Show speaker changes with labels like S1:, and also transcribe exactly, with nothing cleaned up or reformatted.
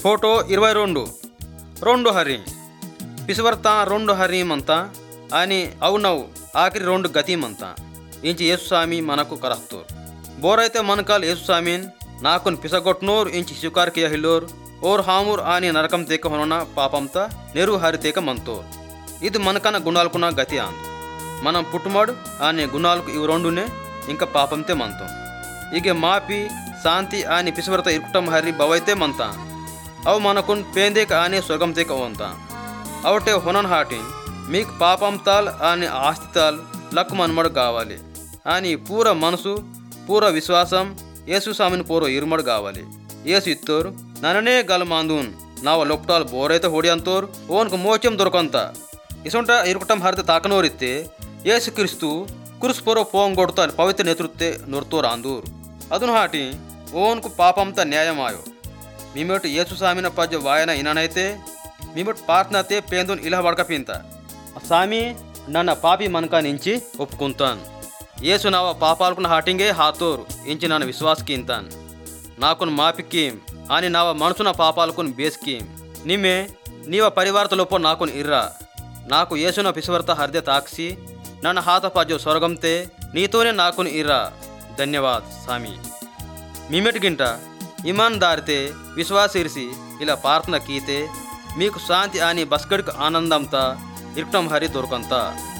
S1: photo ఇరవై రెండు రెండు హరి పిసువర్త రెండు హరీమంత అని అవునవు ఆఖరి రెండు గతిమంత ఇంచి యేసుస్వామి మనకు కరస్తోర్ బోరైతే మనకాల్ యేసుస్వామిన్ నాకున్ పిసగొట్నోర్ ఇంచి స్వీకార్ కియ హిలోర్ ఓర్ హామూర్ అని నరకం తేక హొన పాపంత నెరు హరి తేక మంతోర్ ఇది మనకన గుణాలకున్న గతి ఆందు మనం పుట్టుమడు అనే గుణాలకు ఇవి రెండునే ఇంకా పాపంతే మంతం ఇక మాపి శాంతి అని పిసువర్త ఇరుకుటం హరి బవైతే మంత అవు మనకున్ పేందేక అని స్వర్గం తేక ఓంత అవటే హొనన్ హాటి మీకు పాపం తాల్ అని ఆస్తి తాల్ లక్కు మనమడు కావాలి అని పూర మనసు పూర విశ్వాసం యేసు స్వామిని పూర ఇరుమడు కావాలి యేసు ఇత్తోరు నన్ననే గలమాందూన్ నావ లొప్టాల్ బోరైతే హోడి అంతోర్ ఓన్కు మోచం దొరకంత ఇసొంట ఇరుకుటం హరిత తాకనోరిత్తే యేసు క్రీస్తు కురుసు పూర్వ పోం కొడుతాను పవిత్ర నేతృత్తే నొర్తోర్ ఆందూర్ అదును హాటి ఓన్కు పాపంత న్యాయమాయో మీమేటు యేసు స్వామిన పద్య వాయన ఇననైతే మీమేటు పార్ట్నతే పేందున్ ఇలా వడకపింత స్వామి నన్న పాపి మనకా నుంచి ఒప్పుకుంటాను యేసు నావ పాపాలకున్న హాటింగే హాతోరు ఇంచి నన్ను విశ్వాసకి ఇంతాన్ నాకున్ మాపికీం అని నావ మనసున పాపాలకున్ బేస్కీం నిమ్మే నీవ పరివారతలోపో నాకున్ ఇర్రా నాకు యేసున పిసువర్త హర్దె తాక్సి నన్ను హాత పద్య స్వర్గంతే నీతోనే నాకున్ ఇర్రా ధన్యవాద్ స్వామి మీమెటికింట ఇమాన్ దారితే విశ్వాస ఇరిసి ఇలా ప్రార్థన కీతే మీకు శాంతి అని బస్కడికి ఆనందంతా ఇరుటం హరి దొరకంతా